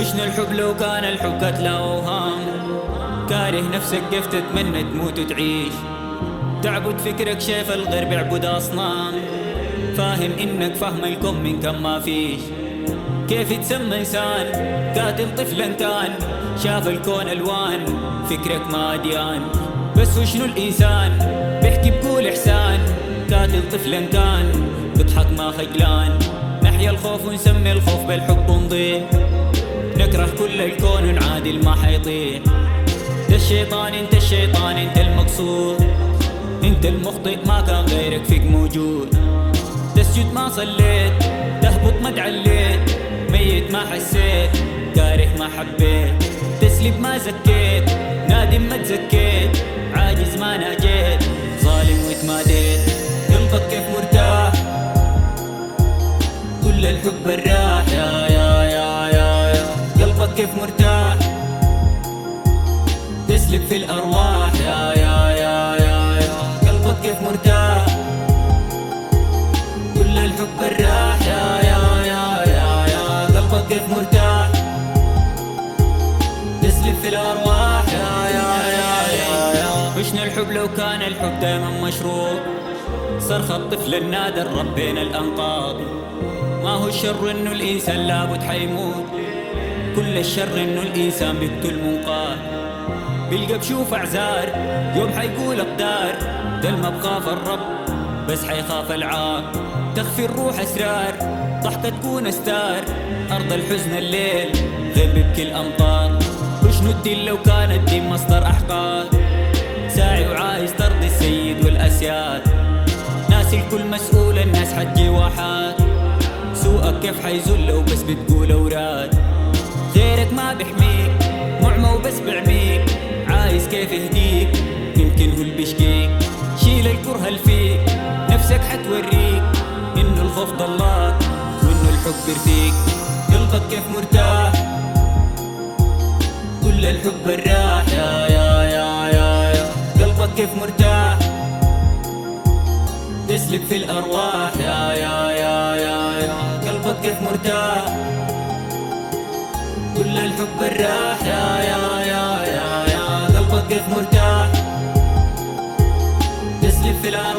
وشنو الحب لو كان الحب قتلى أوهام؟ كاره نفسك كيف تتمنى تموت وتعيش؟ تعبد فكرك شايف الغير بيعبد أصنام، فاهم إنك فهم الكون من كم ما فيش. كيف يتسمى إنسان قاتل طفلا كان شاف الكون ألوان، فكرك ما أديان. بس وشنو الإنسان بيحكي بقول إحسان، قاتل طفلا كان بضحك ما خجلان. نحيا الخوف ونسمي الخوف بالحب ونضيع، نكره كل الكون ونعادل ما حيطيع. انت الشيطان انت الشيطان انت المقصود، انت المخطئ ما كان غيرك فيك موجود. تسجد ما صليت، تهبط ما تعليت، ميت ما حسيت، كاره ما حبيت. تسلب ما زكيت، نادم ما تزكيت، عاجز ما ناجيت، ظالم واتماديت. قلبك كيف مرتاح كل الحب الراح يا قلبك كيف مرتاح تسلب في الأرواح يا قلبك كيف مرتاح كل الحب الراح يا قلبك كيف مرتاح تسلب في الأرواح يا وشنو الحب لو كان الحب دايما مشروط؟ صرخ الطفل النادر ربينا الأنقاض. ما هو الشر انه الانسان لابد حيموت، كل الشر انه الانسان بيقتل منقاد. بيلقى بشوف اعذار يوم حيقول اقدار، دل ما بخاف الرب بس حيخاف العار. تخفي الروح اسرار ضحكة تكون استار، ارض الحزن الليل غيب بيبكي الامطار. وشنو الدين لو كان الدين مصدر احقاد؟ ساعي وعايز ترضي السيد والاسياد، ناس الكل مسؤول الناس حتجي واحد. سوءك كيف حيزول لو بس بتقول اوراد؟ غيرك ما بيحميك معمى وبس بعميك، عايز كيف يهديك يمكن هو اللي بيشقيك. شيل الكره اللي فيك نفسك حتوريك انه الخوف ضلاك وانه الحب بيرفيك. قلبك كيف مرتاح كل الحب الراح يا قلبك كيف مرتاح تسلب في الأرواح يا قلبك كيف مرتاح كل الحب الراح يا قلبك كيف مرتاح تسلب في الأرواح.